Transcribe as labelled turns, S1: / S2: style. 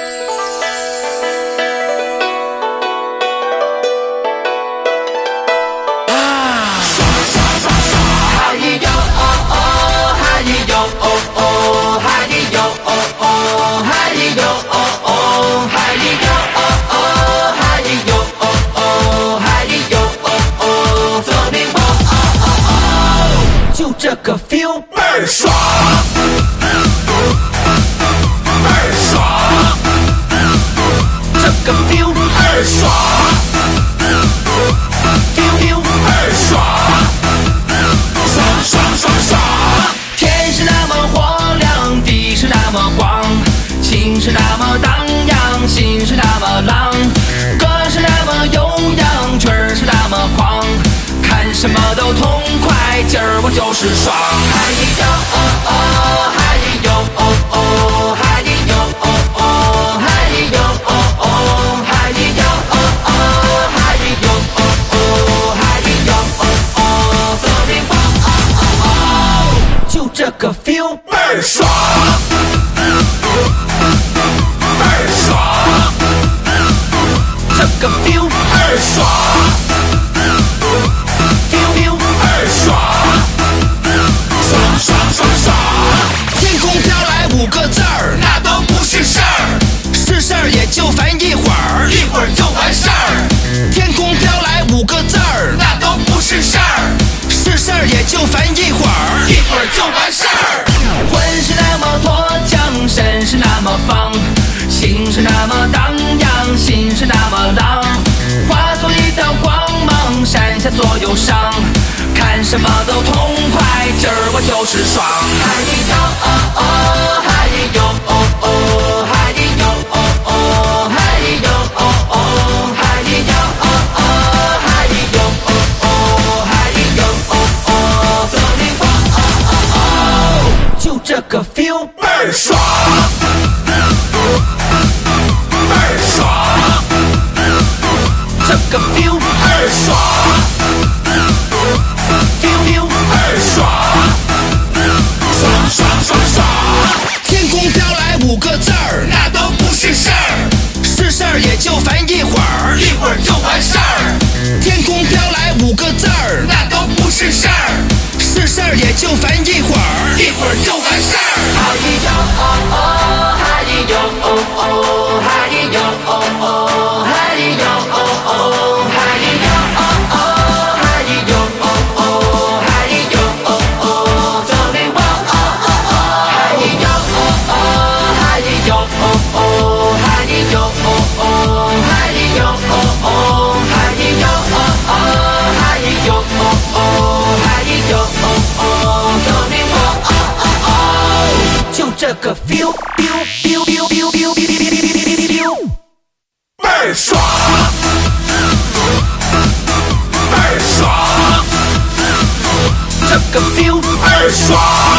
S1: 这个 feel 倍儿爽，倍儿爽，这个 feel 倍儿爽 ，feel 倍儿爽，爽爽爽爽。天是那么火亮，地是那么广，情是那么荡漾，心是那么浪，歌是那么悠扬，曲儿是那么狂。看什么都痛快，今儿我就是爽。嗨哟哦哦，嗨哟哦哦，嗨哟哦哦，嗨哟哦哦，嗨哟哦哦，嗨哟哦哦，嗨哟哦哦，走你我哦哦哦，就这个 feel 倍儿爽，倍儿爽，这个 feel 倍儿爽。天空飘来5个字儿，那都不是事儿，是事儿也就烦一会儿，一会儿就完事儿。天空飘来5个字儿，那都不是事儿，是事儿也就烦一会儿，一会儿就完事儿。魂是那么脱缰，身是那么放，心是那么荡漾，心是那么浪，化作一道光芒，闪下所有伤。看什么都痛快，今儿我就是爽。嗨哟哦哦，嗨哟哦哦，嗨哟哦哦，嗨哟哦哦，嗨哟哦哦，嗨哟哦哦，嗨哟哦哦，走你我哦哦哦，就这个 feel 倍儿爽，倍儿爽，这个 feel 倍儿爽。天空飘来5个字儿，那都不是事儿，是事儿也就烦一会儿，一会儿就完事儿。天空飘来5个字儿，那都不是事儿，是事儿也就烦一会儿，一会儿就完事儿。嗨哟哦哦，嗨哟哦哦，嗨哟哦哦，嗨哟哦哦，嗨哟哦哦，嗨哟哦哦，嗨哟哦哦，走你我哦哦哦，嗨哟哦哦，嗨哟哦哦，嗨哟哦哦，嗨哟哦哦，嗨哟哦哦，嗨哟哦哦，嗨哟哦哦，走你我哦哦哦，就这个 feel 倍儿爽，倍儿爽，这个 feel 倍儿爽。